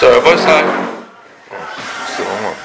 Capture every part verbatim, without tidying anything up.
So, both sides. Oh, still on one.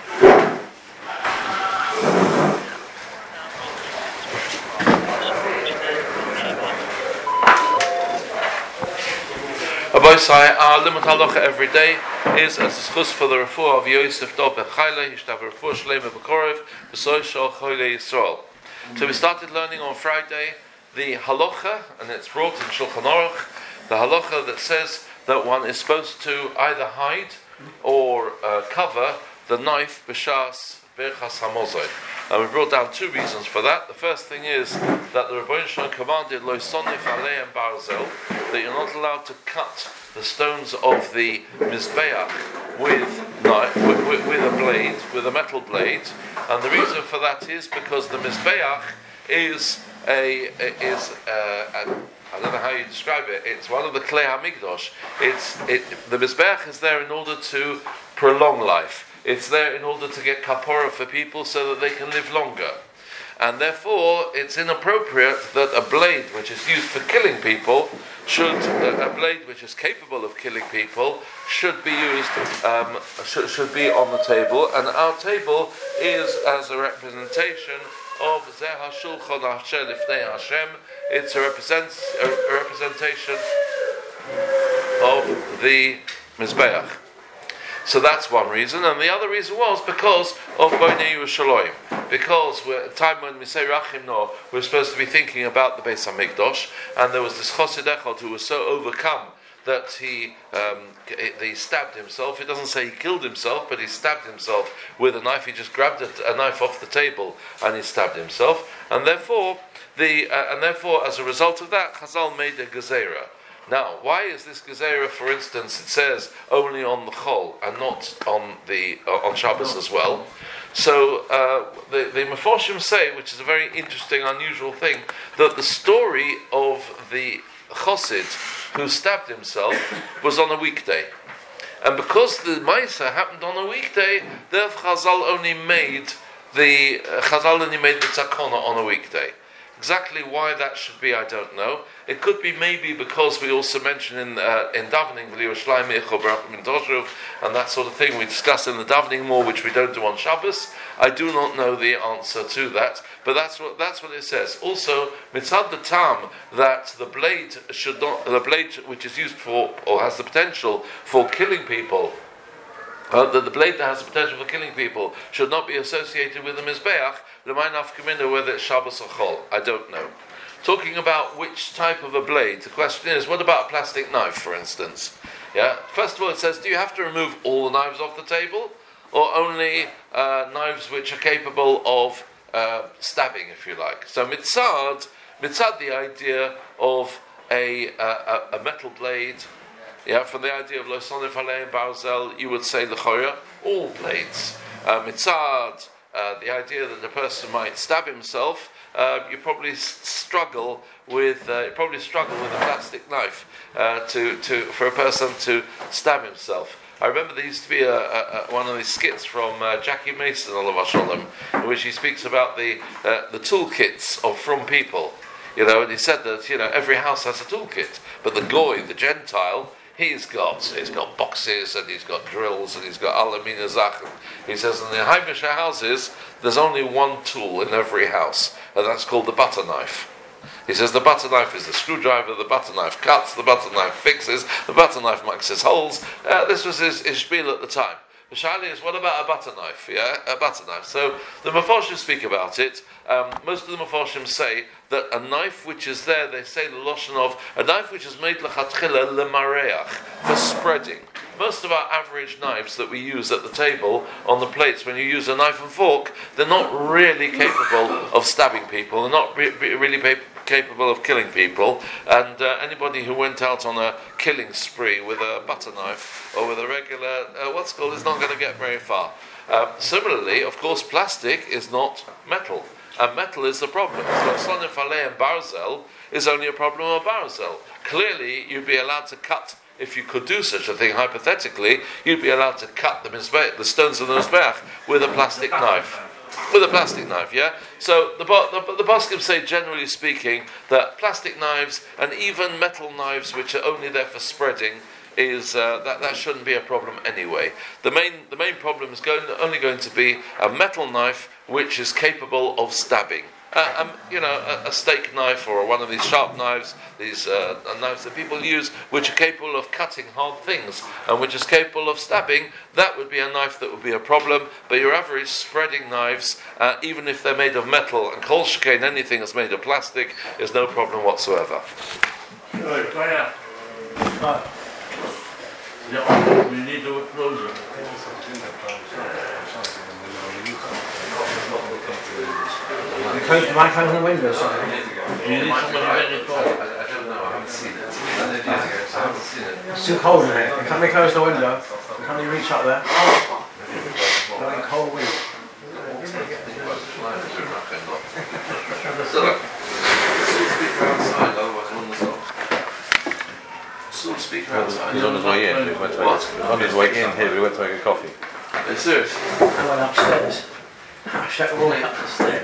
Abosai, our limit halacha every day is as a schus for the refuah of Yosef Dov Bechayla. He should have a refuah shleim b'korov b'soy shal choylei Yisrael. So we started learning on Friday the halacha, and it's brought in Shulchan Aruch, the halacha that says that one is supposed to either hide or uh, cover the knife b'shas berchas hamozoi. And we brought down two reasons for that. The first thing is that the Rebbeinu Shalom commanded lo sonif aleim barzel, that you're not allowed to cut the stones of the mizbeach with knife, with, with, with a blade, with a metal blade. And the reason for that is because the mizbeach is a is a, a I don't know how you describe it. It's one of the klei hamikdosh. It's it, the mizbeach is there in order to prolong life. It's there in order to get kapora for people so that they can live longer. And therefore, it's inappropriate that a blade which is used for killing people should, a blade which is capable of killing people, should be used, um, should, should be on the table. And our table is as a representation of Zeh HaShulchan Asher Lifnei Hashem. It's a, represent, a, a representation of the Mizbeach. So that's one reason, and the other reason was because of Bonei Yerushalayim. Because we're, at a time when we say Rachim No, we're supposed to be thinking about the Beis HaMikdash, and there was this Chosid Echad who was so overcome that he um, he stabbed himself. It doesn't say he killed himself, but he stabbed himself with a knife. He just grabbed a, a knife off the table and he stabbed himself, and therefore the uh, and therefore as a result of that, Chazal made a gezerah. Now, why is this gezerah, for instance, it says only on the Chol and not on the uh, on Shabbos as well? So uh, the the Meforshim say, which is a very interesting, unusual thing, that the story of the Chosid who stabbed himself was on a weekday, and because the Maisa happened on a weekday, therefore Chazal only made the uh, Chazal only made the Tzakona on a weekday. Exactly why that should be, I don't know. It could be maybe because we also mention in uh, in davening and that sort of thing. We discuss in the davening more, which we don't do on Shabbos. I do not know the answer to that, but that's what that's what it says. Also, mitzad the tam that the blade should not the blade which is used for or has the potential for killing people. Uh, that the blade that has the potential for killing people should not be associated with the mizbeach. Whether it's Shabbos or Chol, I don't know. Talking about which type of a blade, the question is, what about a plastic knife, for instance? Yeah. First of all, it says, do you have to remove all the knives off the table, or only uh, knives which are capable of uh, stabbing, if you like? So mitzad, mitzad, the idea of a uh, a, a metal blade. Yeah, from the idea of lo sonif aleim barzel, you would say l'chora, all blades. Uh, mitzad. Uh, the idea that the person might stab himself, uh, you probably struggle with uh, you probably struggle with a plastic knife uh, to, to for a person to stab himself. I remember there used to be a, a, a, one of these skits from uh, Jackie Mason, Olav Shalom, in which he speaks about the uh, the toolkits of from people. You know, and he said that you know every house has a toolkit, but the goy, the Gentile, He's got he's got boxes and he's got drills and he's got alumina zachen. He says in the Heimisha houses there's only one tool in every house, and that's called the butter knife. He says the butter knife is the screwdriver, the butter knife cuts, the butter knife fixes, the butter knife makes his holes. Uh, this was his, his spiel at the time. The shayla is, what about a butter knife? Yeah, a butter knife. So the Meforshim speak about it. Um, most of the Meforshim say that a knife which is there, they say the loshon of a knife which is made lechatchila lemareach, for spreading. Most of our average knives that we use at the table on the plates, when you use a knife and fork, they're not really capable of stabbing people. They're not re- re- really pa- capable of killing people. And uh, anybody who went out on a killing spree with a butter knife or with a regular uh, what's called is not going to get very far. Um, similarly, of course, plastic is not metal. And metal is the problem. So sonif aleim barzel is only a problem of barzel. Clearly, you'd be allowed to cut, if you could do such a thing, hypothetically, you'd be allowed to cut the mizbeach, the stones of the mizbeach with a plastic knife. With a plastic knife, yeah? So the the, the Boskim say, generally speaking, that plastic knives and even metal knives which are only there for spreading is uh, that that shouldn't be a problem anyway. The main the main problem is going, only going to be a metal knife which is capable of stabbing. Uh, um, you know, a, a steak knife or one of these sharp knives, these uh, knives that people use, which are capable of cutting hard things and which is capable of stabbing. That would be a knife that would be a problem. But your average spreading knives, uh, even if they're made of metal, and kol shekain anything that's made of plastic, is no problem whatsoever. We need to close it. You close the microphone and the windows. You need somebody very close. I don't know, I haven't seen it. I haven't seen it. It's too cold in here. Can we close the window? Can you reach up there? Like a cold wind. Still speaker outside. He's on his way in. He went to What? He's on his way in here. We went to make a coffee. Are you serious? I went upstairs. Shut the wall up the stairs.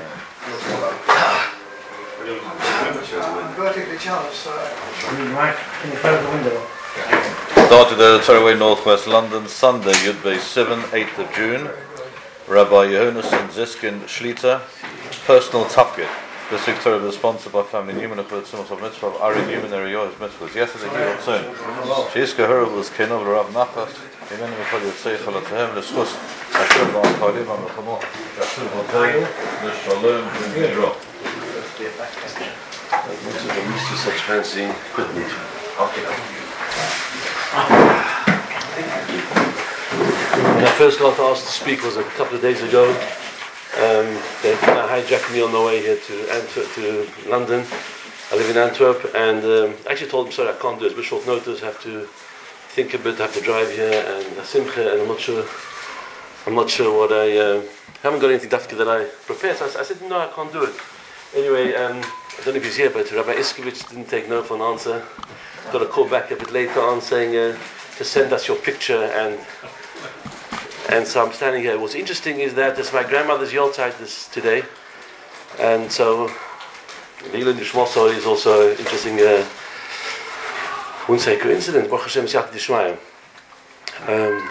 Vertically charged, so. Right, can you close the window? Started at Tearaway Northwest London, Sunday, Yud Bey seven, eighth of June. Rabbi Yehonason Ziskin Shlita, personal tafkid. This week's Torah is sponsored by family Newman of Tzimos of Mitzvah of Ari Newman area of Mitzvahs. Yesterday he was soon. Sheiska Hurl was Kenov Rav Nachas. Amen. We call you Tzeichel Atzahem L'Schus. Hashem Ba'Akalim Ba'Mechamot. Hashem Ba'Akalim L'Shalom B'Midro. I'm used to such fancy equipment. When I first got asked to speak was a couple of days ago. Um, they kind of hijacked me on the way here to Antwerp, to London. I live in Antwerp, and um, I actually told them, sorry, I can't do it. It's a bit short notice. I have to think a bit. I have to drive here, and a simcha, and I'm not sure. I'm not sure what I uh, haven't got anything dafka that I prepared. So I, I said, no, I can't do it. Anyway, um, I don't know if he's here, but Rabbi Iskevich didn't take no for an answer. Got a call back a bit later on saying uh, to send us your picture, and and so I'm standing here. What's interesting is that it's my grandmother's Yoltzeit this today, and so the Ilan Yishmoso is also an interesting, uh, wouldn't say coincidence. Baruch Hashem Siyat Dishmayim. Um,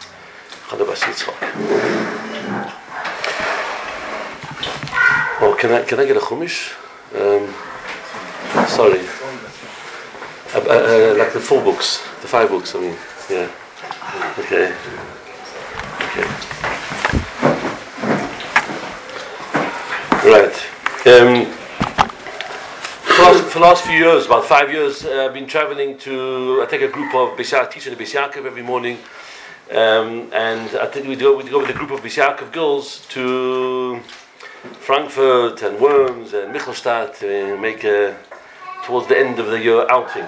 Oh, can I can I get a chumash? Um, sorry, uh, uh, uh, like the four books, the five books. I mean, yeah. Okay. Okay. Right. Um, for, last, for the last few years, about five years, uh, I've been traveling to. I take a group of Beis teaching the Beis Yaakov every morning. Um, and I think we go, we go with a group of Beis Yaakov girls to Frankfurt and Worms and Michelstadt to make a, towards the end of the year outing.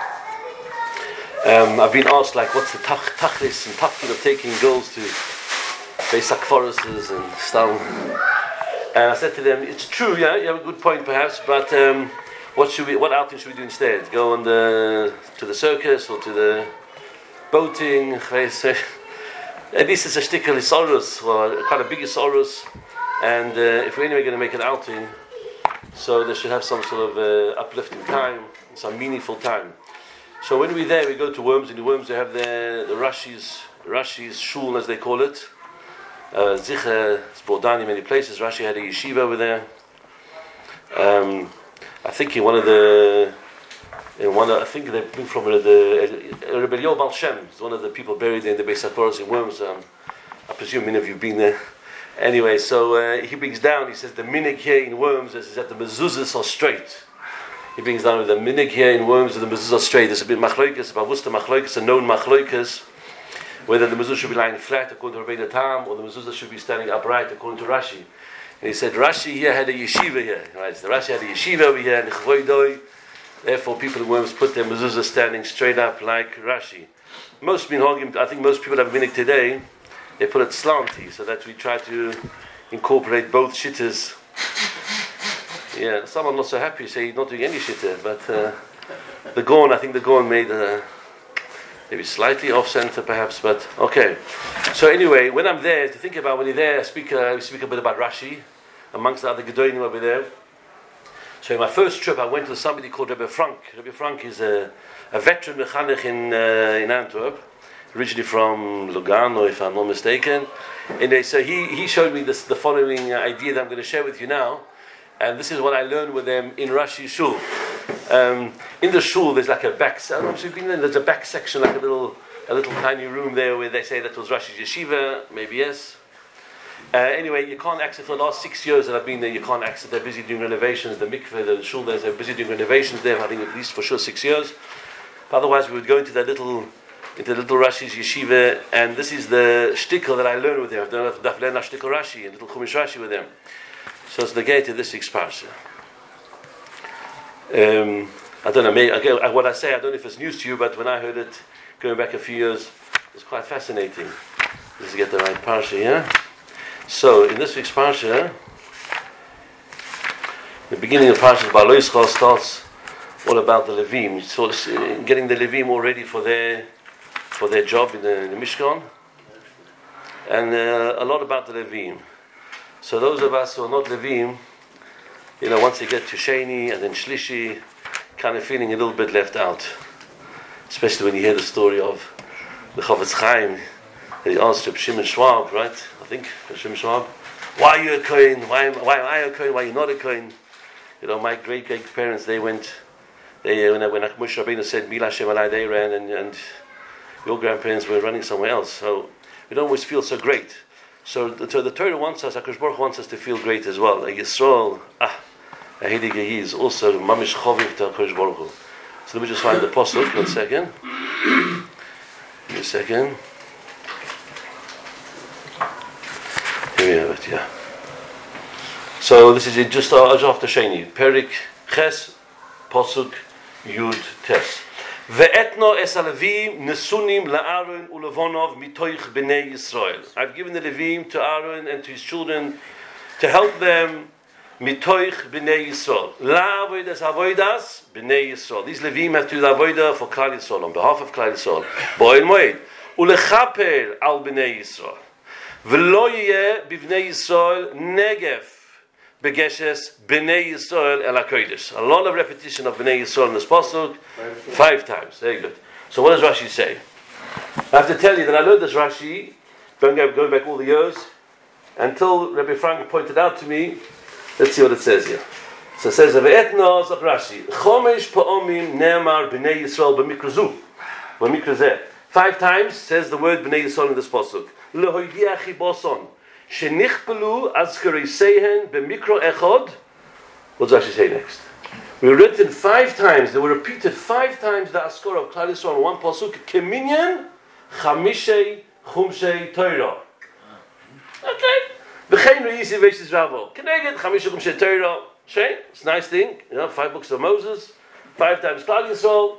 Um, I've been asked, like, what's the tach, tachlis and tafkid of taking girls to Beis Akforuses and Stam? And I said to them, it's true, yeah, you have a good point perhaps, but um, what should we, what outing should we do instead? Go on the to the circus or to the boating? At least it's a shtickle Isorus, or kind of big Isorus. And uh, if we're anyway going to make an outing, so they should have some sort of uh, uplifting time, some meaningful time. So when we're there, we go to Worms. In the Worms, they have the the Rashi's Rashi's shul, as they call it. Uh, Zicha, Bordani, many places. Rashi had a yeshiva over there. Um, I think in one of the, in one, of, I think they bring from uh, the uh, Rebbe Yoel Baal Shem, is one of the people buried in the Beis HaKoros in Worms. Um, I presume many of you have been there. Anyway, so uh, he brings down. He says the minig here in Worms is that the mezuzahs are straight. He brings down with the minig here in Worms and the mezuzah are straight. There's a bit machloikas, about what's the machloikas, a known machloikas, whether the mezuzah should be lying flat according to Rabbeinu Tam or the mezuzah should be standing upright according to Rashi. And he said Rashi here had a yeshiva here. Right? So Rashi had a yeshiva over here in Chvoidoi. Therefore, people in Worms put their mezuzah standing straight up like Rashi. Most minhagim, I think most people have a minig today. They put it slanty, so that we try to incorporate both shittas. Yeah, someone not so happy, say he's not doing any shitta, but uh, the Gorn, I think the Gorn made uh, maybe slightly off center perhaps, but okay. So anyway, when I'm there, to think about when you're there, I speak, uh, we speak a bit about Rashi, amongst the other Gedolim over there. So in my first trip, I went to somebody called Rebbe Frank. Rebbe Frank is a, a veteran mechanech in uh, in Antwerp, originally from Lugano, if I'm not mistaken. And they, so he, he showed me this, the following idea that I'm going to share with you now. And this is what I learned with them in Rashi Shul. Um, in the shul, there's like a back. I don't know if you've been there. There's a back section, like a little, a little tiny room there, where they say that was Rashi's yeshiva. Maybe yes. Uh, anyway, you can't access. For the last six years that I've been there, you can't access. They're busy doing renovations. The mikveh, the shul, they're busy doing renovations there. I think at least for sure six years. But otherwise, we would go into that little, into the little Rashi's yeshiva, and this is the shtickle that I learned with them. I've done Daf Lena shtickle Rashi and little Chumash Rashi with them. So it's the gate to this week's parsha. Um, I don't know, maybe, again, what I say, I don't know if it's news to you, but when I heard it going back a few years, it's quite fascinating. Let's get the right parsha, yeah? So, in this week's parsha, the beginning of parsha Ba'aloi Yisrael starts all about the Levim. So, uh, getting the Levim all ready for their for their job in the, in the Mishkan, and uh, a lot about the Levim. So those of us who are not Levim, you know, once they get to Sheni and then Shlishi, kind of feeling a little bit left out. Especially when you hear the story of the Chavetz Chaim, that he asked Reb Shimon Schwab, right? I think, Reb Shimon Schwab, why are you a Kohen? Why, why am I a Kohen? Why are you not a Kohen? You know, my great-great-parents, they went, they, when, when Moshe Rabbeinu said, Mila Shem Alai, they ran, and, and your grandparents were running somewhere else. So we don't always feel so great. So the, so the Torah wants us, HaKadosh Baruch Hu wants us to feel great as well. A Yisrael, ah, a Hedi Gehi is also mamish choviv to HaKadosh Baruch Hu. So let me just find the pasuk. One second. Give me a second. Here we have it. Yeah. So this is just after Sheni. Perik Ches pasuk Yud Tes. Ve'etno es alevim nesunim la'Aaron ulevonov mitoich b'nei Yisrael. I've given the Levim to Aaron and to his children to help them mitoich b'nei Yisrael. La'avodas avodas b'nei Yisrael. These Levim have to do the avodah for Klal Yisrael, on behalf of Klal Yisrael. Bo'el moed ulechaper al b'nei Yisrael. V'lo yeh b'nei Yisrael negef. Begeshes B'nei Yisrael El HaKodesh. A lot of repetition of B'nei Yisrael in this pasuk, five times. Very good. So what does Rashi say? I have to tell you that I learned this Rashi, going, going back all the years, until Rabbi Frank pointed out to me. Let's see what it says here. So it says, Ve'etno Zok Rashi, Chomesh Pa'omim Ne'amar B'nei Yisrael B'mikra zu, B'mikra zeh. Five times says the word B'nei Yisrael in this pasuk. Lehoidiach Chiboson. Shenichpelu azkerisehen b'mikro echod. What does Rashi say next? We were written five times. They were repeated five times. The askor of Klal Yisrael in one pasuk. Keminyan chamishei chumshei Torah. Okay. V'chein reisi v'eshis rabo. Keneged chamishei chumshei Torah. Shay. It's a nice thing. You know, five books of Moses. Five times Klal Yisrael.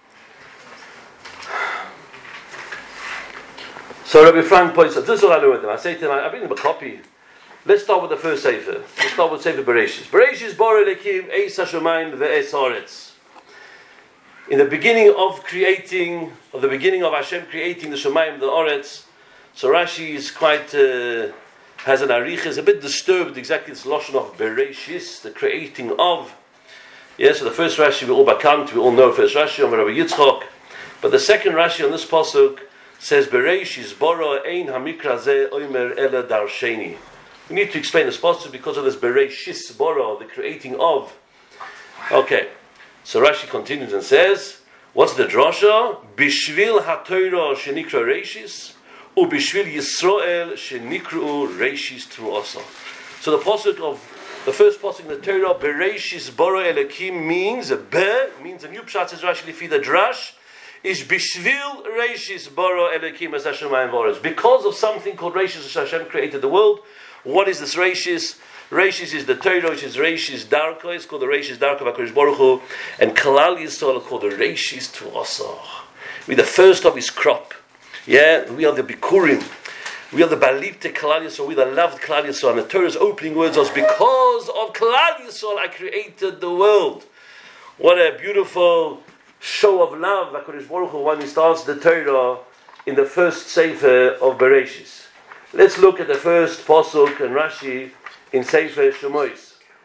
So Rabbi Frank points out, this is what I learned with him. I say to him, I bring him a copy. Let's start with the first Sefer. Let's start with Sefer Bereshis. Bereshis borei Elokim eis hashamayim ve'eis haaretz. In the beginning of creating, of the beginning of Hashem creating the Shemayim and the Oretz, so Rashi is quite, uh, has an arich, is a bit disturbed, exactly this Lashon of Bereshis, the creating of. Yes, so the first Rashi we all bakant, we all know first Rashi, on Rabbi Yitzchok. But the second Rashi on this pasuk says Bereshis bara ein hamikra zeh omer ela darsheni. We need to explain this pasuk because of this Bereshis bara, the creating of. Okay, so Rashi continues and says, what's the drasha? Bishvil haTorah shenikra Reshis, u bishvil Yisrael shenikru Reshis truasa. So the pasuk of the first pasuk in the Torah, Bereshis bara Elokim, means a be means a new pshat says Rashi lifi the drash. Is bishvil Reshis bara Elokim as Hashemayim v'aretz. Because of something called Reshis, as Hashem created the world. What is this Reshis? Reshis is the Torah, which is Reshis Darko. It's called the Reshis Darko of HaKadosh Baruch Hu. And Kalal Yisrael are called the Reshis Tuasah. We're the first of his crop. Yeah, we are the Bikurim. We are the Balipte Kalal Yisrael. We're the loved Kalal Yisrael. And the Torah's opening words was, because of Kalal Yisrael I created the world. What a beautiful show of love HaKadosh Baruch Hu when he starts the Torah in the first Sefer of Bereshis. Let's look at the first pasuk and Rashi in Sefer Shemois.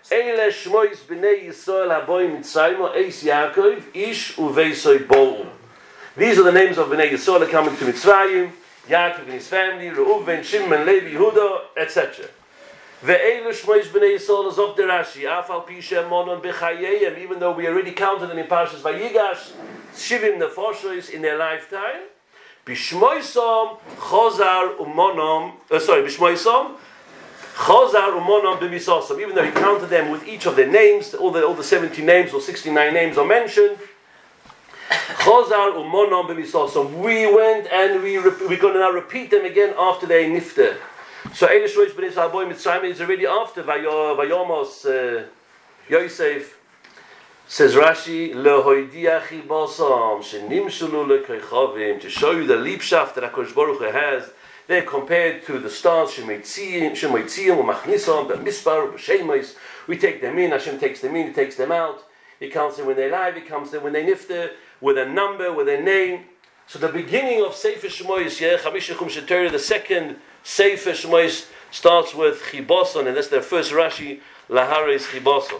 Eile Shmois B'nei Yisrael Haboim Mitzrayim Eis Yaakov Ish Uveisoi Bo'u. These are the names of B'nei Yisrael coming to Mitzrayim, Yaakov and his family, Reuven, Shimon, Levi, Yehuda, et cetera. Ve'elu Shmois B'nei Yisrael Zok Derashi, Afal Pisha Monon B'chayeyem, even though we already counted them in Parshas Vayigash, Shivim Nefoshois in their lifetime. B'shmoisom Chozar Umonom, uh, sorry, B'shmoisom Chozar Umonom B'misosom. Even though he counted them with each of their names, all the all the seventy names or sixty-nine names are mentioned. Chozar Umonom B'misosom. We went and we rep- we're going to now repeat them again after they nifter. So Eilish Rosh B'nei Sarboy Mitzrayim is already after Vayomos uh, Yosef. Says Rashi, Lehoidia Chibosam, Shenimshulu Lekechavim, to show you the leapshaft that HaKadosh Baruch Hu has. They're compared to the stars, Shemoitziim, Shemoitziim, Umachnisom, the Mispar, B'Shemois. We take them in, Hashem takes them in, He takes them out. He counts them when they're alive, He counts them when they nifter, with a number, with a name. So the beginning of Sefer Shemois, yeah, Chamisha Chum Shetorah, the second Sefer Shemois starts with Chiboson, and that's their first Rashi, Lahares Chiboson.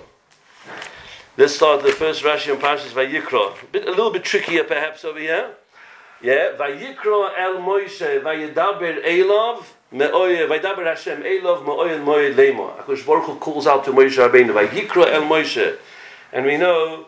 Let's start the first Rashi on Parshas Vayikra. A, bit, a little bit trickier perhaps over here. Yeah, Vayikra El Moshe, Vayedaber Elav, Me'oye, Vayedaber Hashem Elav, Me'oye Moed Lema. HaKadosh Baruch Hu calls out to Moshe Rabbeinu, Vayikra El Moshe. And we know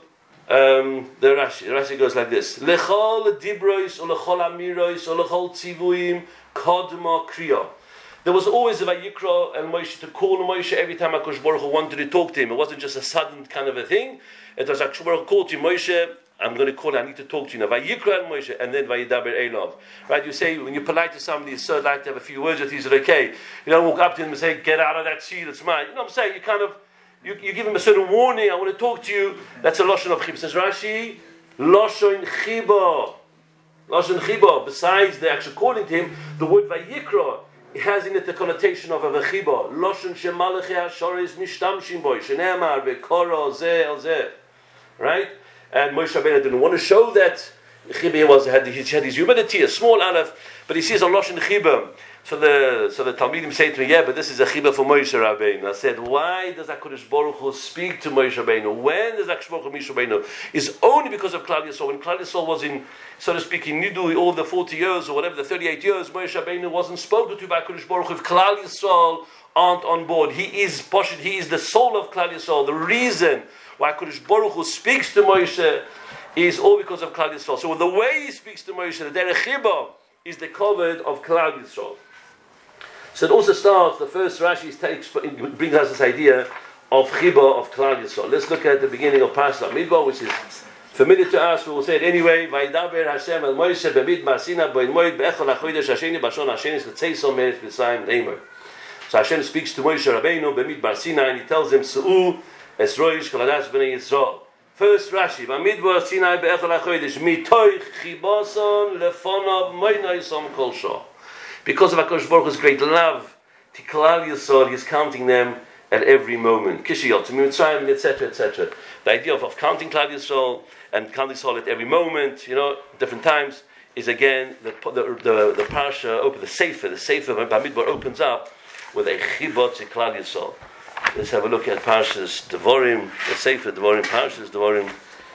um, the Rashi. The Rashi goes like this. Lechol Dibrois, Ulechol Amirois, Ulechol Tzivuim, Kodma Kriya. There was always a Vayikra and Moshe to call Moshe every time HaKadosh Baruch Hu wanted to talk to him. It wasn't just a sudden kind of a thing. It was HaKadosh Baruch Hu called to Moshe, I'm going to call you, I need to talk to you now. Vayikra and Moshe, and then Vayidaber Elav. Right, you say, when you're polite to somebody, you so like to have a few words with you, is it okay? You don't walk up to him and say, get out of that seat, it's mine. You know what I'm saying? You kind of, you, you give him a certain warning, I want to talk to you. That's a Lashon of Chibah. Says Rashi, Lashon Chibah. Lashon Chibah. Besides the actual calling to him, the word Vayikra, it has in it the connotation of a vechiba. Loshen shemalachi hashoris mishtamshim boy. Shenemar vekoro zeh el zeh. Right? And Moshe Rabbeinu didn't want to show that Chibah was had he had his humility, a small aleph, but he sees a loshen chibah. So the so the Talmidim say to me, yeah, but this is a chibah for Moshe Rabbeinu. I said, why does HaKadosh Baruch Hu speak to Moshe Rabbeinu? When does HaKadosh Baruch Hu Moshe Rabbeinu? Is only because of Klal Yisrael. When Klal Yisrael was in, so to speak, in Nidu, all the forty years or whatever, the thirty-eight years, Moshe Rabbeinu wasn't spoken to by HaKadosh Baruch Hu. If Klal Yisrael aren't on board, he is Poshut, he is the soul of Klal Yisrael. The reason why HaKadosh Baruch Hu speaks to Moshe is all because of Klal Yisrael. So the way he speaks to Moshe, the Derech Chibah, is the covered of Klal Yisrael. So it also starts, the first Rashi takes, brings us this idea of Chibah of Klal Yisrael. Let's look at the beginning of Parashat Midbar, which is familiar to us. We will say it anyway. Vayidaber Hashem el Moshe b'midbar Sinai bo'el moed be'echol hachodesh hasheni b'shon hashenis l'tzeiso me'et v'sayim neimer. So Hashem speaks to Moshe Rabbeinu b'midbar Sinai, and he tells him, Su'u es roish kol hadash b'nei Yisrael. First Rashi, V'midbar Sinai be'echol hachodesh mitoich chiboson lefonav moinaisom kol shah. Because of HaKadosh Baruch Hu's great love to Klal Yisrael, He's counting them at every moment. Kishiyot, Mitzrayim, et cetera, et cetera. The idea of, of counting Klal Yisrael and counting Yisrael at every moment, you know, different times, is again the the the, the parsha open the sefer the sefer Bamidbar opens up with a chibot to Klal Yisrael. Let's have a look at Parshas Devarim, the sefer Devarim, Parshas Devarim.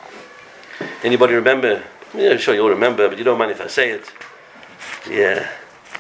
Anybody remember? Yeah, I'm sure you all remember, but you don't mind if I say it. Yeah.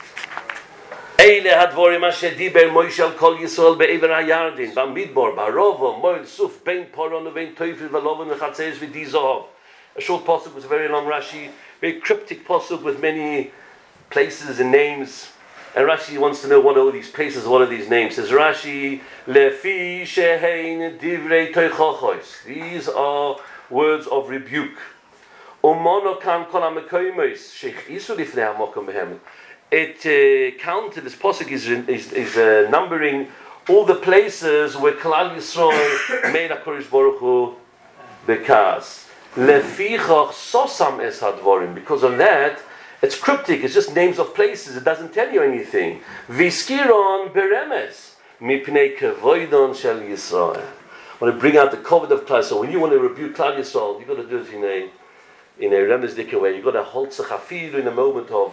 Eile hadvorim asher diber Moshe al kol Yisrael be'ever hayardin b'midbar b'rovo moel suf bein poron uvein toifil v'lovon v'chatzeres v'dizov. A short pasuk with a very long Rashi, very cryptic pasuk with many places and names. And Rashi wants to know what are all these places, what are these names. Says Rashi, lefi shehein divrei toichochos. These are words of rebuke. Umono kan kol hamekoyimos shechisu lifnei hamokom behem. It uh, counted, this posuk is, is, is uh, numbering all the places where Klal Yisrael made HaKadosh Baruch Hu bekas. Lefichach sosam es hadvorim. Because of that, it's cryptic, it's just names of places, it doesn't tell you anything. Viskiron beremes mipnei kevoidon shel Yisrael. I want to bring out the covet of Klal Yisrael. When you want to rebuke Klal Yisrael, you've got to do it in a in a remesdik way. You've got to hold tzachafir in a moment of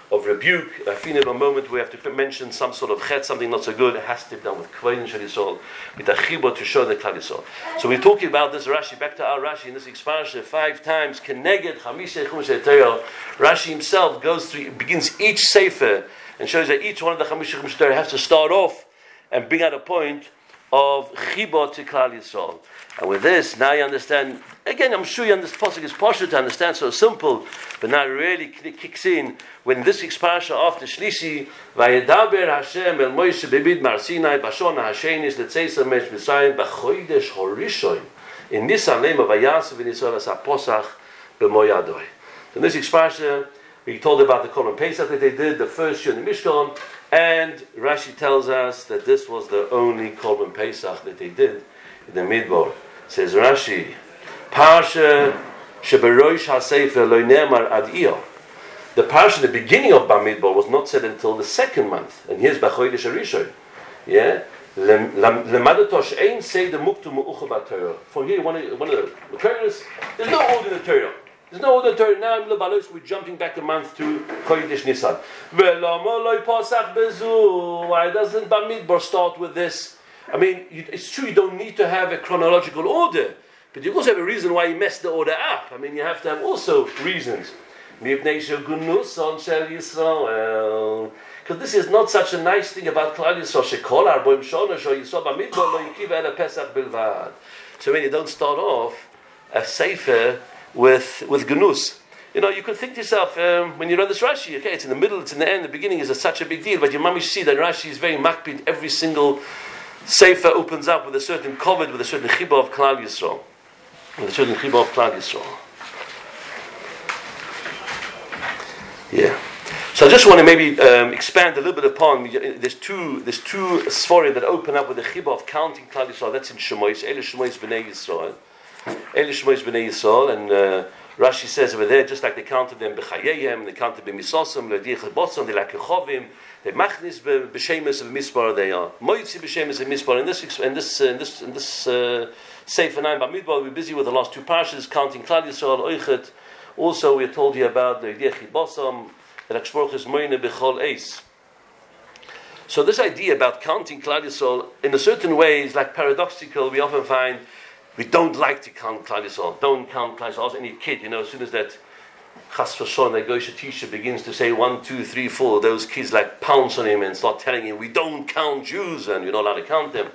of rebuke. I feel in a moment we have to mention some sort of chet, something not so good. It has to be done with kvayin shel Yisrael, with a chibur to show the Klal Yisrael. So we're talking about this Rashi, back to our Rashi in this expansion, five times, Keneged Chamisha Chumash Torah. Rashi himself goes through, begins each sefer and shows that each one of the Chamisha Chumash Torah has to start off and bring out a point of chibur to Klal Yisrael. And with this, now you understand, again, I'm sure you understand, Pasuk is partial to understand, so simple, but now it really kicks in when this week's parasha after Shlishi, Vayedaber Hashem el Moshe b'midbar Sinai b'shona hashenis letzeiser mesh b'sayim b'chodesh horishoin in Nisan lema vayas v'nisol as haposach b'moyadoi. So in this week's parasha, we told about the Korban Pesach that they did, the first year in the Mishkan, and Rashi tells us that this was the only Korban Pesach that they did in the Midbar. Says Rashi, Parsha sheberosh hasefer lo ne'emar ad iyah. The parsha, the beginning of Bamidbar, was not said until the second month, and here's B'chodesh Harishon. Yeah, lemadato she'ein seder muktu me'ucha b'Torah. For here, one of one of the materials, there's no order in the Torah. There's no order in the Torah. Now in Lebalos, we're jumping back a month to Chodesh Nisan. Ve'lama lo pasach bezu. Why doesn't Bamidbar start with this? I mean, it's true you don't need to have a chronological order, but you also have a reason why you messed the order up. I mean, you have to have also reasons. Because this is not such a nice thing about Klal Yisrael. So when you don't start off a sefer with with gnus, you know, you could think to yourself, um, when you read this Rashi, okay, it's in the middle, it's in the end, the beginning is a, such a big deal, but you mamish see that Rashi is very makpid. Every single sefer opens up with a certain covet, with a certain chibah of Klal Yisrael, with a certain chibah of Klal Yisrael. Yeah. So I just want to maybe um, expand a little bit upon. There's two. There's two sforim that open up with the chibah of counting Klal Yisrael. That's in Shemois. Ele Shemois b'nei Yisrael. Ele Shemois b'nei Yisrael. And uh, Rashi says over there, just like they counted them b'chayeyem, they counted b'misosam, l'diach botzam, they lakechovim, they machnis b'shemes v'mispar. They are moitzi b'shemes v'mispar. In this, in this, in this, in this uh, Sefer nine Bamidbar, we're busy with the last two parshas, counting Klal Yisrael, Oichet. Also, we're told you about the l'diach botzam. So this idea about counting Klal Yisrael in a certain way is like paradoxical. We often find we don't like to count Klal Yisrael. Don't count Klal Yisrael. Any kid, you know, as soon as that Chas v'shon, that Goysha teacher begins to say one, two, three, four, those kids like pounce on him and start telling him we don't count Jews and you're not allowed to count them.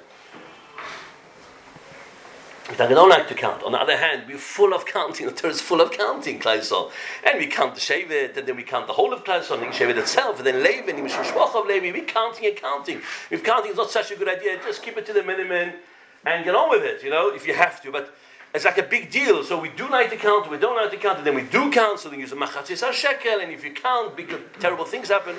We don't like to count. On the other hand, we're full of counting. The Torah is full of counting, Klal Yisrael. And we count the Shevet, and then we count the whole of Klal Yisrael, and the Shevet itself, and then Levi, and the Mishloach of Levi. We're counting and counting. If counting is not such a good idea, just keep it to the minimum and get on with it, you know, if you have to. But it's like a big deal. So we do like to count, we don't like to count, and then we do count, so then use a machatzis shekel, and if you count, big, terrible things happen.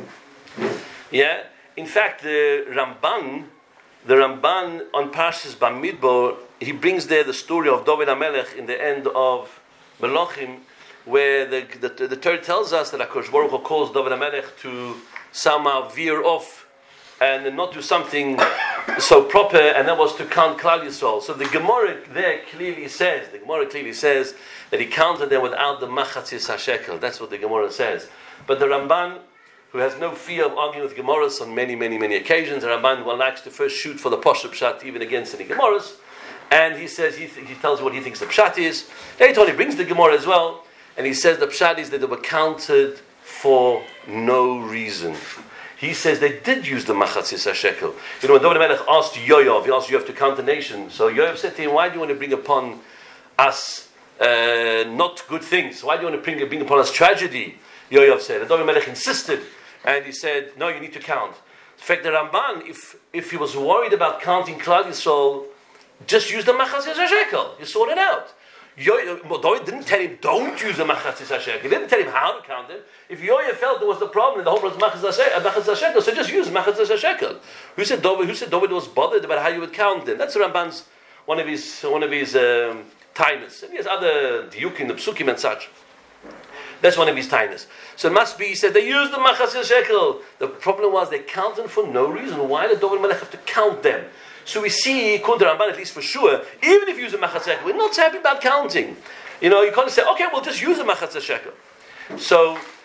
Yeah? In fact, the Ramban, the Ramban on Parshas Bamidbar, he brings there the story of David HaMelech in the end of Melachim, where the the, the, the Torah tells us that HaKadosh Baruch Hu calls David HaMelech to somehow veer off and not do something so proper, and that was to count Klal Yisrael. So the Gemara there clearly says, the Gemara clearly says that he counted them without the machatzis hashekel. That's what the Gemara says. But the Ramban, who has no fear of arguing with Gemaras on many, many, many occasions, the Ramban one likes to first shoot for the Poshup Pshat even against any Gemaras. And he says, he, th- he tells you what he thinks the Pshat is. Later on he brings the Gemara as well, and he says the Pshat is that they were counted for no reason. He says they did use the Machatzis HaShekel. You know, when David HaMelech asked Yoav, he asked Yoav to count the nation. So Yoav said to him, why do you want to bring upon us uh, not good things? Why do you want to bring, bring upon us tragedy? Yoav said. And David HaMelech insisted, and he said, no, you need to count. In fact, the Ramban, if, if he was worried about counting Klal Yisrael, just use the Machatzis HaShekel. You sort it out. David didn't tell him, don't use the Machatzis HaShekel. He didn't tell him how to count it. If Yoav felt there was the problem, the whole was Machatzis HaShekel, so just use Machatzis HaShekel. Who said David, who said David was bothered about how you would count them? That's the Ramban's, one of his, one of his um, tainus. And he has other diukim, the psukim and such. That's one of his tainus. So it must be, he said, they used the Machatzis HaShekel. The problem was they counted for no reason. Why did David Melech have to count them? So we see, according to Ramban, at least for sure, even if you use a Machatzis HaShekel, we're not so happy about counting. You know, you can't say, okay, we'll just use a Machatzis HaShekel. So,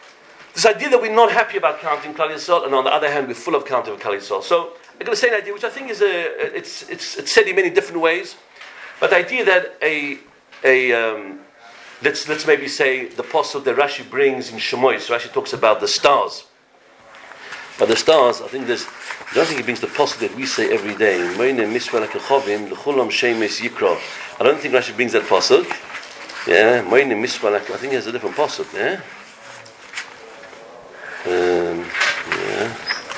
this idea that we're not happy about counting Klal Yisrael, and on the other hand, we're full of counting Klal Yisrael. So I'm going to say an idea which I think is a, it's, it's, it's said in many different ways, but the idea that a, a um, let's, let's maybe say the posuk that Rashi brings in Shemois, Rashi talks about the stars. But the stars, I think there's, I don't think he brings the posuk that we say every day. I don't think Rashi brings that posuk. Yeah, I think he has a different posuk, yeah? Um, yeah.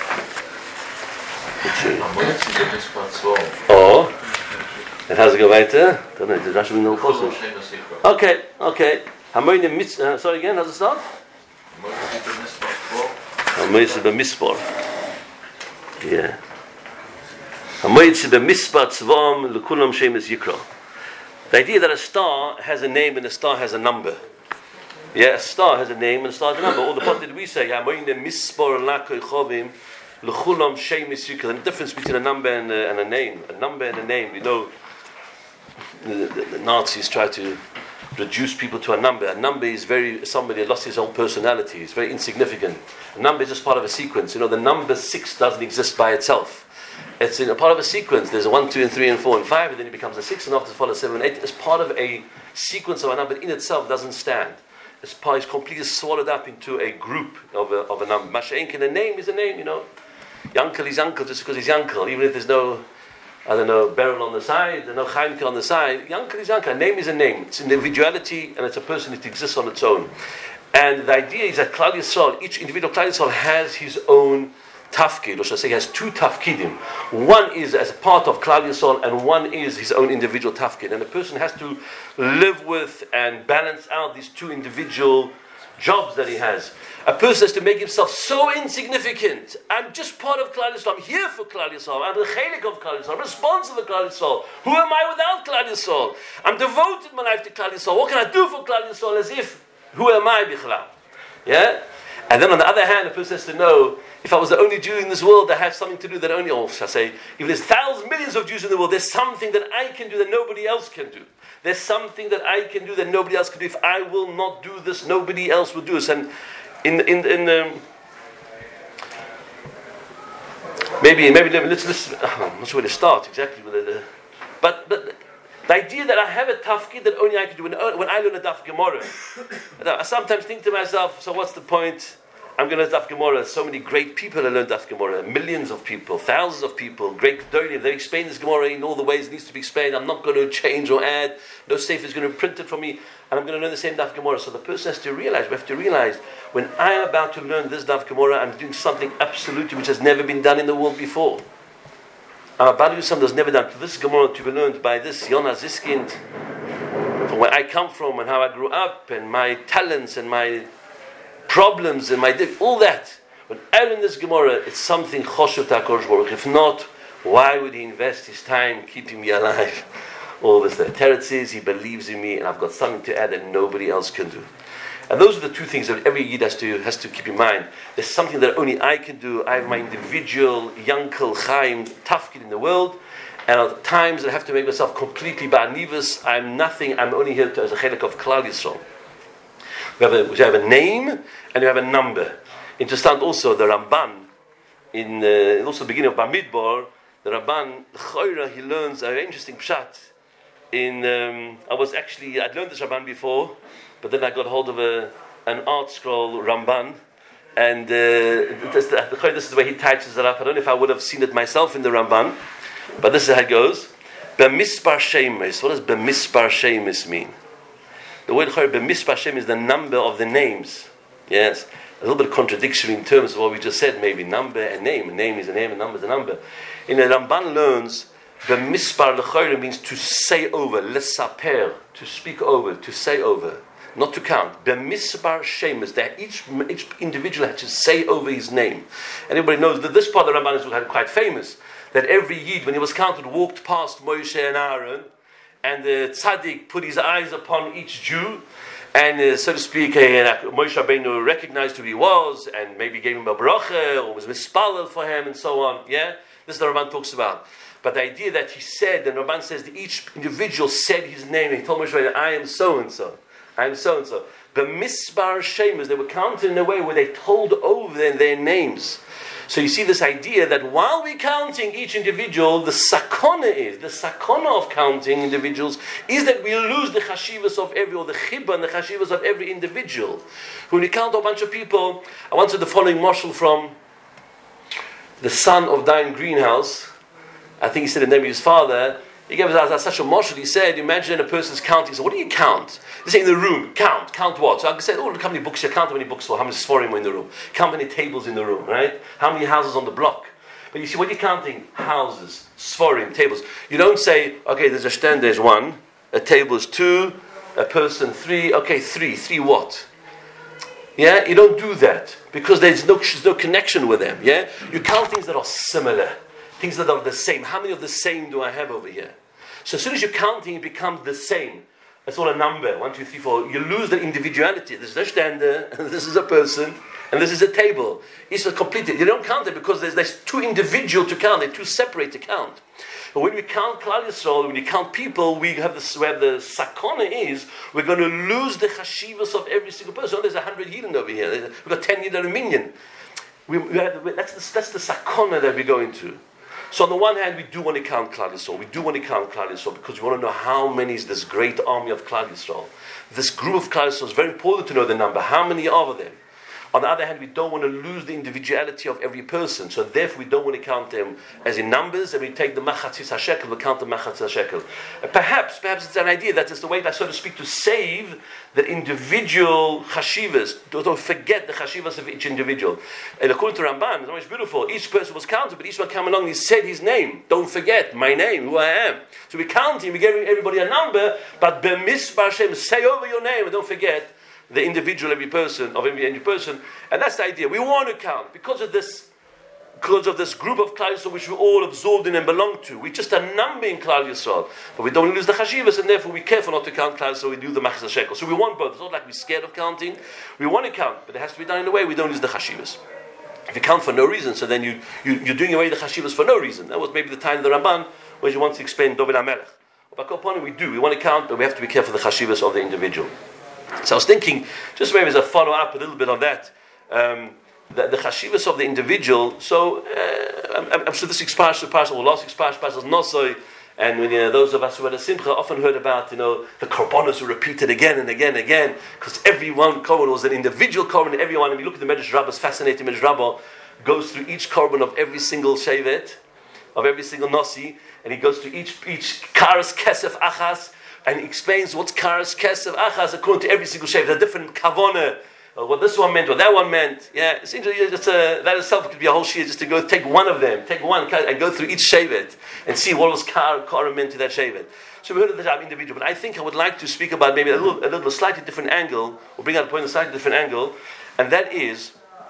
Oh, and how's it go weiter? Don't know, did Rashi bring no posuk? Okay, okay. Hamoyne mis, uh, sorry again, how's it start? Hamoyne b'mispor. Yeah. Hamoyne b'mispor tzvam l'kulam shemes yikra. The idea that a star has a name and a star has a number. Yeah, a star has a name and a star has a number. All the part that we say, Hamoyne mispor lakoy chovim l'kulam shemes yikra. The difference between a number and a, and a name. A number and a name. You know, the, the, the Nazis try to reduce people to a number. A number is very, somebody lost his own personality. It's very insignificant. A number is just part of a sequence. You know, the number six doesn't exist by itself. It's in a part of a sequence. There's a one, two, and three, and four, and five, and then it becomes a six, and after it follows seven and eight. It's part of a sequence of a number. In itself doesn't stand. It's part. It's completely swallowed up into a group of a of a number. Masha'enkin, a name is a name. You know, Yankel is Yankel just because he's Yankel, even if there's no, I don't know, Beryl on the side, there's no Chaimke on the side. Yankel is Yankel. A name is a name. It's individuality, and it's a person that exists on its own. And the idea is that Klal Yisrael, each individual Klal Yisrael has his own tafkid, or should I say, he has two tafkidim. One is as a part of Klal Yisrael, and one is his own individual tafkid. And the person has to live with and balance out these two individual jobs that he has. A person has to make himself so insignificant. I'm just part of Klal Yisrael. I'm here for Klal Yisrael. I'm the chelik of Klal Yisrael. I'm responsible for Klal Yisrael. Who am I without Klal Yisrael? I'm devoted my life to Klal Yisrael. What can I do for Klal Yisrael? As if, who am I, bichlal? Yeah? And then on the other hand, a person has to know, if I was the only Jew in this world, I have something to do that only, or shall I say, if there's thousands, millions of Jews in the world, there's something that I can do that nobody else can do. There's something that I can do that nobody else can do. If I will not do this, nobody else will do this. And in in in um, maybe maybe let's let's I'm not sure where to start exactly with it. Uh, but but the idea that I have a tafkid that only I can do. When, when I learn a daf Gemara, I sometimes think to myself, so what's the point? I'm going to learn daf Gemara. So many great people have learned daf Gemara. Millions of people, thousands of people, great Gedolim. They explain this Gemara in all the ways it needs to be explained. I'm not going to change or add. No sefer is going to print it for me, and I'm going to learn the same daf Gemara. So the person has to realize, we have to realize, when I am about to learn this daf Gemara, I'm doing something absolutely which has never been done in the world before. I'm about to do something that's never done. This Gemara to be learned by this Yonah Ziskind, from where I come from and how I grew up, and my talents and my problems and my all that. When I learn this Gemara, it's something choshev to HaKadosh Baruch Hu. If not, why would he invest his time keeping me alive? All this. The Teretz is he believes in me, and I've got something to add that nobody else can do. And those are the two things that every Yid has to has to keep in mind. There's something that only I can do. I have my individual Yankel Chaim tafkid in the world, and at times I have to make myself completely ba'anivus. I'm nothing. I'm only here to, as a chelik of Klal Yisrael. We have a, we have a name and we have a number. Interesting also, the Ramban, in uh, also the beginning of Bamidbar, the Ramban, Choira, he learns a very interesting pshat. In um, I was actually, I'd learned this Ramban before, but then I got hold of a an art scroll Ramban, and uh, this, this is the way he touches it up. I don't know if I would have seen it myself in the Ramban, but this is how it goes. B'mispar shemes. What does b'mispar shemes mean? The word b'mispar shemes is the number of the names. Yes, a little bit contradictory in terms of what we just said. Maybe number and name. A name is a name, and number is a number. In the Ramban learns, b'mispar l'chayre means to say over, lesaper, to speak over, to say over. Not to count. B'mispar shemes, that each each individual had to say over his name. And everybody knows that this part of the Ramban is quite famous. That every Yid, when he was counted, walked past Moshe and Aaron, and the tzaddik put his eyes upon each Jew, and uh, so to speak, uh, Moshe Rabbeinu recognized who he was, and maybe gave him a bracha, or was mispalel for him, and so on. Yeah, this is what the Ramban talks about. But the idea that he said, and Ramban says that each individual said his name, and he told Moshe Rabbeinu, I am so and so. I'm so and so. The misbar shemas, they were counted in a way where they told over their, their names. So you see this idea that while we're counting each individual, the sakona is, the sakona of counting individuals is that we lose the chashivas of every, or the chibah and the chashivas of every individual. When we count a bunch of people, I wanted the following marshal from the son of Diane Greenhouse. I think he said the name of his father. He gave us such a marshal. He said, imagine a person's counting. He said, what do you count? They say in the room, count. Count what? So I said, oh, look how many books you count, how many books for, how many sforim are in the room. Count how many tables in the room, right? How many houses on the block. But you see, when you're counting houses, sforim, tables, you don't say, okay, there's a stand, there's one, a table is two, a person three, okay, three, three what? Yeah, you don't do that because there's no, there's no connection with them, yeah? You count things that are similar. Things that are the same. How many of the same do I have over here? So as soon as you're counting, it becomes the same. That's all a number. One, two, three, four. You lose the individuality. This is a stander, and this is a person, and this is a table. It's completed. You don't count it because there's, there's too individual to count. They're too separate to count. But when we count Klal Yisrael, when you count people, we have this, where the sakona is, we're going to lose the chashivas of every single person. Oh, there's a hundred yidden over here. We've got ten yidden a minyan. We, we have, that's, the, that's the sakona that we're going to. So on the one hand, we do want to count Klal Yisrael. We do want to count Klal Yisrael because we want to know how many is this great army of Klal Yisrael. This group of Klal Yisrael is very important to know the number. How many are there? On the other hand, we don't want to lose the individuality of every person. So therefore, we don't want to count them as in numbers, and we take the machatzis hashekel, we count the machatzis hashekel. Uh, perhaps, perhaps it's an idea that it's the way that, so to speak, to save the individual chashivas. Don't, don't forget the chashivas of each individual. And according to Ramban, it's always beautiful. Each person was counted, but each one came along and he said his name. Don't forget my name, who I am. So we count him, we give everybody a number, but b'misbar Hashem, say over your name and don't forget the individual, every person, of every, every person, and that's the idea. We want to count because of this, because of this group of Klal Yisrael which we're all absorbed in and belong to. We're just a number in Klal Yisrael, but we don't lose the chashivas, and therefore we're careful not to count Klal Yisrael. We do the machzor shekel. So we want both. It's not like we're scared of counting. We want to count, but it has to be done in a way we don't lose the chashivas. If you count for no reason, so then you, you you're doing away the chashivas for no reason. That was maybe the time of the Ramban where you want to explain David HaMelech. But upon it, we do. We want to count, but we have to be careful of the chashivas of the individual. So I was thinking, just maybe as a follow-up a little bit on that, um, the, the chashivas of the individual. So uh, I'm, I'm sure this expansion, the parsha, or last expansion, parsha Nosoi, and when, you know, those of us who had a simcha often heard about, you know, the korbanos were repeated again and again and again, because every one korban was an individual korban. Everyone, and we look at the Medrash Rabbah, it's fascinating. Medrash Rabbah goes through each korban of every single shevet, of every single nosi, and he goes through each each karas kesef achas. And he explains what's karas kesef achas according to every single shevet. There's a different kavona, uh, what this one meant, what that one meant. Yeah, it seems just a, that itself could be a whole shir just to go take one of them, take one and go through each shevet and see what was kar, kara meant to that shevet. So we heard of the individual, but I think I would like to speak about maybe a little, a little, a slightly different angle, or bring out a point in a slightly different angle, and that is.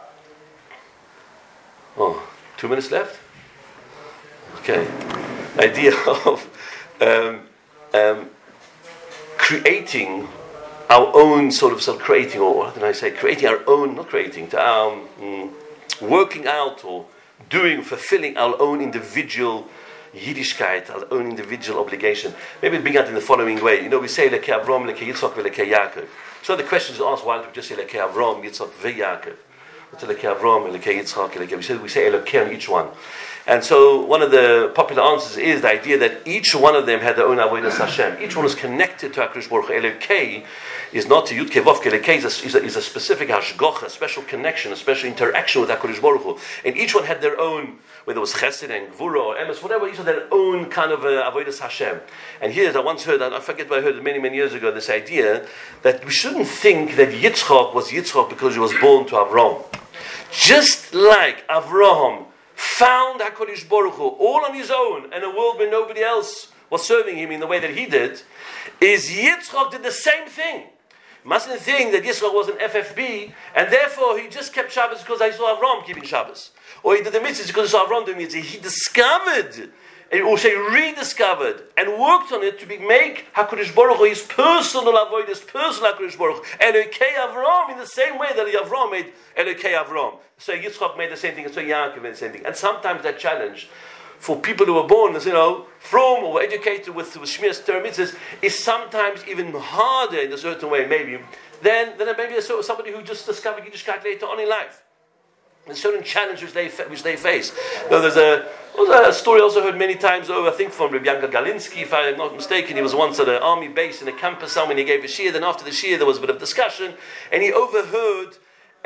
Oh, two minutes left. Okay, idea of. Um, um, creating our own sort of, sort of creating, or what did I say, creating our own, not creating, to, um, mm, working out or doing, fulfilling our own individual Yiddishkeit, our own individual obligation. Maybe it'll bring out in the following way. You know, we say Lekei Avram, Lekei Yitzchak, Lekei Yaakov. So the question is asked, why don't we just say Lekei Avram, Yitzchak, Ve'Yaakov? What's Lekei Avram, Lekei Yitzchak, Lekei? We say, we say Elokei on each one. And so one of the popular answers is the idea that each one of them had their own avodas Hashem. Each one was connected to HaKadosh Baruch Hu. Elokei is not to Yud-Kei Vav-Kei. Elokei is a, is, a, is a specific hashgocha, a special connection, a special interaction with HaKadosh Baruch Hu. And each one had their own, whether it was Chesed and Gvura or Emes, whatever, each had their own kind of uh, avodas Hashem. And here, I once heard, I forget what I heard many, many years ago, this idea that we shouldn't think that Yitzchak was Yitzchak because he was born to Avram. Just like Avraham found HaKadosh Baruch Hu all on his own in a world where nobody else was serving him in the way that he did, is Yitzchak did the same thing. You mustn't think that Yitzchak was an F F B and therefore he just kept Shabbos because I saw Avram keeping Shabbos. Or he did the mitzvahs because he saw Avram doing mitzvahs. He discovered, or say rediscovered, and worked on it to be, make HaKadosh Baruch Hu his personal avoid, his personal HaKadosh Baruch Hu. Elokei Avram in the same way that Avram made Elokei Avram. So Yitzchak made the same thing, and so Yaakov made the same thing. And sometimes that challenge for people who are born, as you know, from or educated with, with Shmiras Torah mitzvahs is sometimes even harder in a certain way, maybe, than, than maybe somebody who just discovered Yiddishkeit later on in life. There's certain challenges they which they face. You know, there's a, there's a story I also heard many times over, I think from Rabbi Yanka Galinsky, if I'm not mistaken. He was once at an army base in a campus somewhere, and he gave a shiur. Then after the shiur, there was a bit of discussion, and he overheard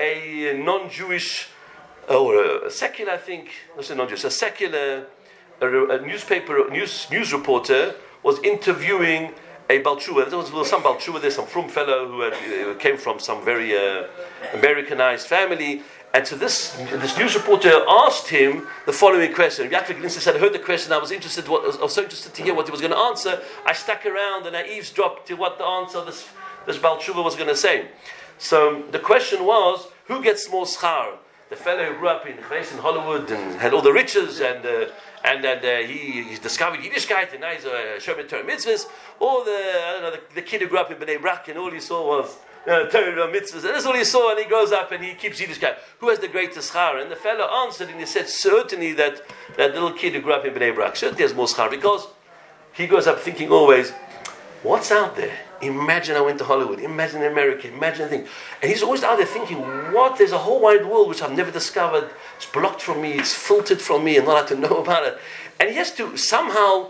a non-Jewish, or a secular, I think, not non-Jewish, a secular, a, a newspaper, news news reporter was interviewing a Balchuva. There was, there was some Balchuva, there's some frum fellow who, had, who came from some very uh, Americanized family. And so this this news reporter asked him the following question. Yaakov Galinsky said, I heard the question, I was interested, what, I was so interested to hear what he was going to answer. I stuck around and I eavesdropped to what the answer this, this Baal Tshuva was going to say. So the question was, who gets more schar? The fellow who grew up in, in Hollywood and had all the riches and uh, and, and uh, he, he discovered Yiddishkeit and now he's a Shomer Torah mitzvahs, or the, I don't know, the, the kid who grew up in Bnei Brak and all he saw was Uh, Torah mitzvahs, and that's all he saw, and he grows up and he keeps Yiddishkeit. Who has the greatest schar? And the fellow answered, and he said, certainly that, that little kid who grew up in Bnei Brak certainly has more schar, because he grows up thinking always, what's out there? Imagine I went to Hollywood, imagine America, imagine a thing. And he's always out there thinking, what? There's a whole wide world which I've never discovered. It's blocked from me, it's filtered from me, and not allowed to know about it. And he has to somehow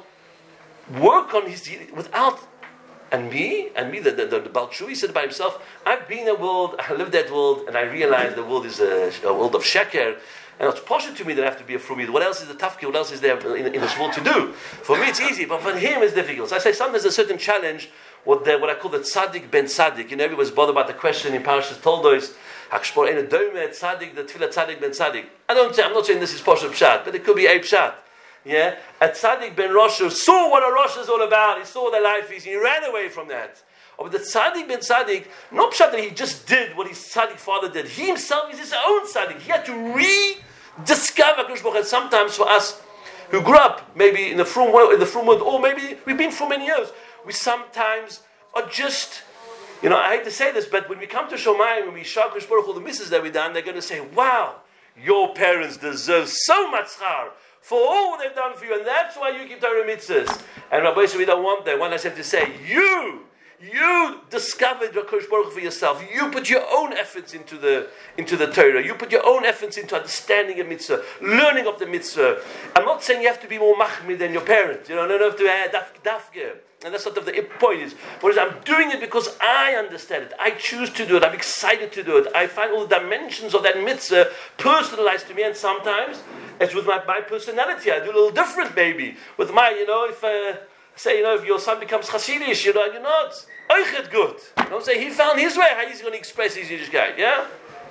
work on his, without. And me, and me, the, the, the, the Baal Tshuva, he said by himself, I've been in a world, I lived that world, and I realized the world is a, a world of sheker, and it's possible to me that I have to be a frumid. What else is the tafki? What else is there in, in this world to do? For me it's easy, but for him it's difficult. So I say sometimes there's a certain challenge, what the, what I call the tzaddik ben tzaddik. You know, everybody's bothered about the question in Parashas Toldos, Hakshpor ein doime tzaddik, the tefillah tzaddik ben tzaddik. I don't say, I'm not saying this is Poshup Pshat, but it could be a Pshat. Yeah, a tzaddik ben Rosh saw what a Rosh is all about. He saw what the life is. He ran away from that. But the tzaddik ben tzaddik, not pshat that he just did what his tzaddik father did. He himself is his own tzaddik. He had to rediscover Kodesh Baruch Hu. Sometimes for us who grew up maybe in the frum world, in the frum world, or maybe we've been for many years, we sometimes are just, you know, I hate to say this, but when we come to Shomayim, when we shar Kodesh Baruch Hu, the misses that we done, they're going to say, "Wow, your parents deserve so much schar for all they've done for you, and that's why you keep Torah mitzvahs." And Rabbi said, we don't want that. One I said to say, you, you discovered your Kodesh Baruch Hu for yourself. You put your own efforts into the into the Torah. You put your own efforts into understanding a mitzvah, learning of the mitzvah. I'm not saying you have to be more machmir than your parents. You know, you don't have to add daf, dafke. And that's sort of the point is. Whereas I'm doing it because I understand it. I choose to do it. I'm excited to do it. I find all the dimensions of that mitzvah personalized to me, and sometimes it's with my, my personality. I do a little different, maybe. With my, you know, if, uh, say, you know, if your son becomes Hasidish, you know, you're not. Oichet good. You know what I'm saying? He found his way, how he's going to express his Yiddishkeit, yeah?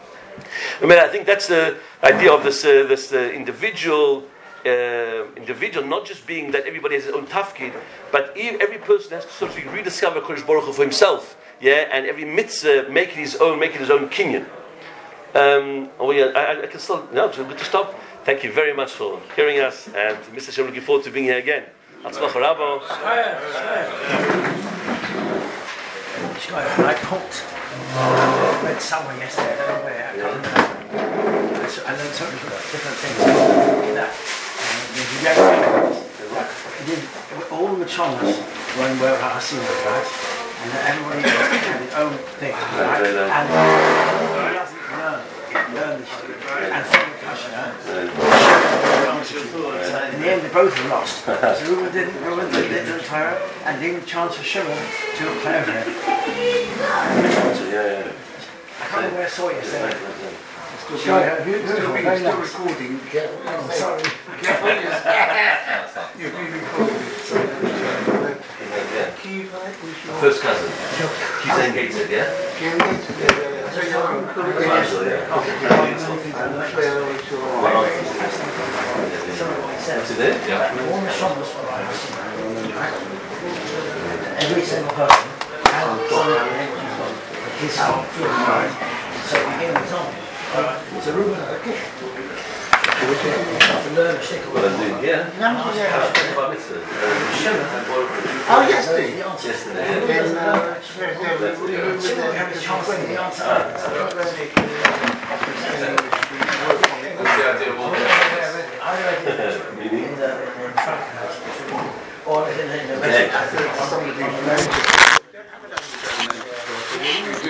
I mean, I think that's the idea of this, uh, this uh, individual, uh, individual, not just being that everybody has his own tafkid, but every person has to sort of rediscover Kodesh Baruch Hu for himself, yeah? And every mitzvah make it his own, make it his own kinyan. Um, oh yeah, I, I can still, no, it's good to stop. Thank you very much for hearing us, and Mister Shem, looking forward to being here again. Atzmach Rabbo. I poked, I read somewhere yesterday, I don't know where, I can't remember. I learned so many different things. That, uh, all the Chomas were in where Hasidim, right? And everybody had his own thing, right? And he doesn't learn, learn this thing. And from the Kasha, so in the end they both were lost. So Reuben didn't, Reuben didn't do the Torah, and didn't have a chance for Shimon to play over it. I can't remember where I saw it yesterday. Sure, beautiful, very nice. Recording. Oh, sorry. You've been recording. First cousin. He's engaged, yeah? What's it there? Yeah. Every single person has his own. So we gave an example. So Reuben had a kick. To learn a shtickle. Well, indeed, yeah. Oh, yesterday. Yesterday. We have a chance to the answer.